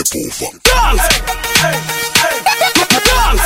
step over. Dance. Dance.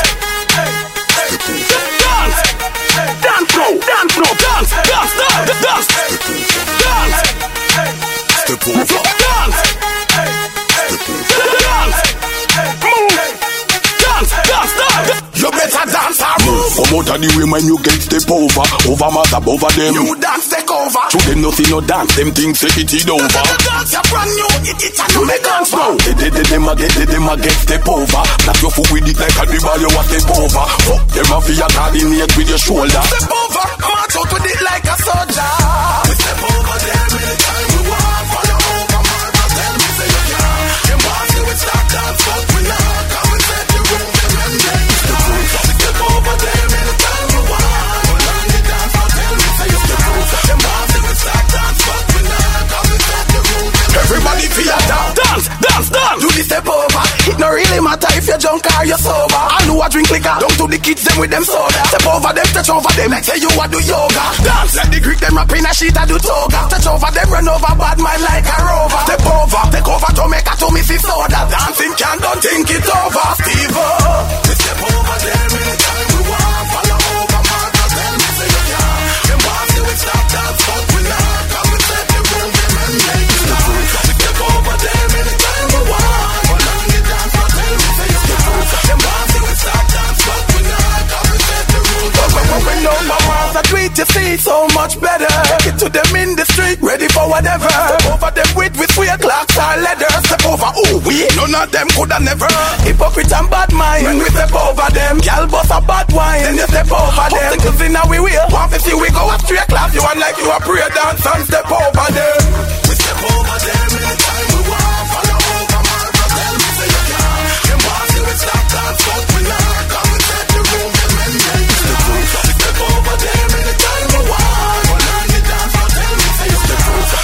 Dance. Dance now. Dance now. Dance. Dance. Dance. Dance. Step over. Dance. Step over. Dance. Move. Dance. Dance. Dance. You better dance or move. Come out of the way when you get step over. Over mass above them. You dance take over. To them nothing no dance. Them things say it over. Dance you brand new. It and you make dance now. Them a get step over. Knock your foot with it like a dribble. You a step over. Fuck them a feel coordinate with your shoulder. Step over. March out with it like a soldier. We step over them anytime we want. Follow over march and tell me say you can. Them want see we stop dance but we not. Come and set the room them and then step over. Step over them anytime we want. Hold on the dance but tell me say you can. Them want see we stop dance but we not. Come and set the room them. Everybody feel dance. Dance, dance, dance. Do the step over. It no really matter if you're drunk or you're sober. I know a drink liquor. Down to the kids them with them soda. Step over them, touch over them. Like say you a do yoga. Dance. Let the Greek them rap in a sheet a do toga. Touch over them, run over bad man like a rover. Step over, take over Jamaica to Mrs. Soda. Dancing can don't think it over. Steve-O. We step over them anytime we want. Follow over Marcus, tell me say you can. Them want see we stop dance but we not. Come we set the room them and make it stop. We step over them anytime we want. Hold on the dance but tell me say you can. Them want see we stop dance but we not. Come we set the room them and make it stop. Mama's a tweet you see so much better. Get to them in the street ready for whatever. Step over them with sweet clocks or leather. Step over ooh we none of them coulda never. Hypocrite and bad mind. When we step over them, y'all bust a bad wine. Then you step over them. Obstacles in our way. Want to see we go up straight clap. You want like you a prayer dance and step over them.